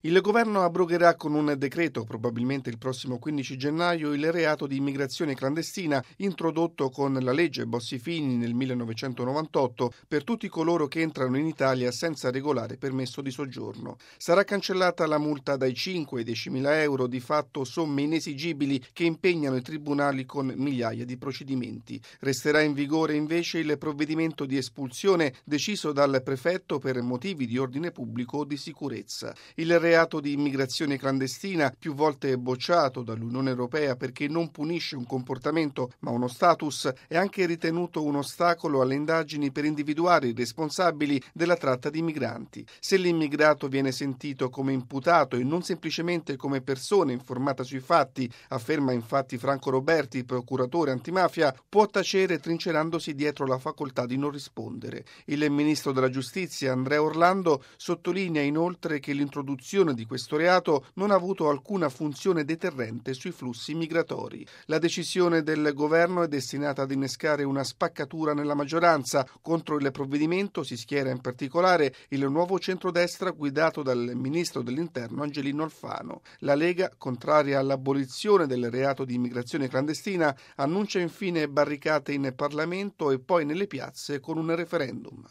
Il governo abrogherà con un decreto, probabilmente il prossimo 15 gennaio, il reato di immigrazione clandestina introdotto con la legge Bossi-Fini nel 1998 per tutti coloro che entrano in Italia senza regolare permesso di soggiorno. Sarà cancellata la multa dai 5 ai 10.000 euro, di fatto somme inesigibili che impegnano i tribunali con migliaia di procedimenti. Resterà in vigore invece il provvedimento di espulsione deciso dal prefetto per motivi di ordine pubblico o di sicurezza. Il reato di immigrazione clandestina, più volte bocciato dall'Unione Europea perché non punisce un comportamento ma uno status, è anche ritenuto un ostacolo alle indagini per individuare i responsabili della tratta di migranti. Se l'immigrato viene sentito come imputato e non semplicemente come persona informata sui fatti, afferma infatti Franco Roberti, procuratore antimafia, può tacere trincerandosi dietro la facoltà di non rispondere. Il ministro della Giustizia, Andrea Orlando, sottolinea inoltre che l'introduzione di questo reato non ha avuto alcuna funzione deterrente sui flussi migratori. La decisione del governo è destinata ad innescare una spaccatura nella maggioranza. Contro il provvedimento si schiera in particolare il nuovo centrodestra guidato dal ministro dell'Interno Angelino Alfano. La Lega, contraria all'abolizione del reato di immigrazione clandestina, annuncia infine barricate in Parlamento e poi nelle piazze con un referendum.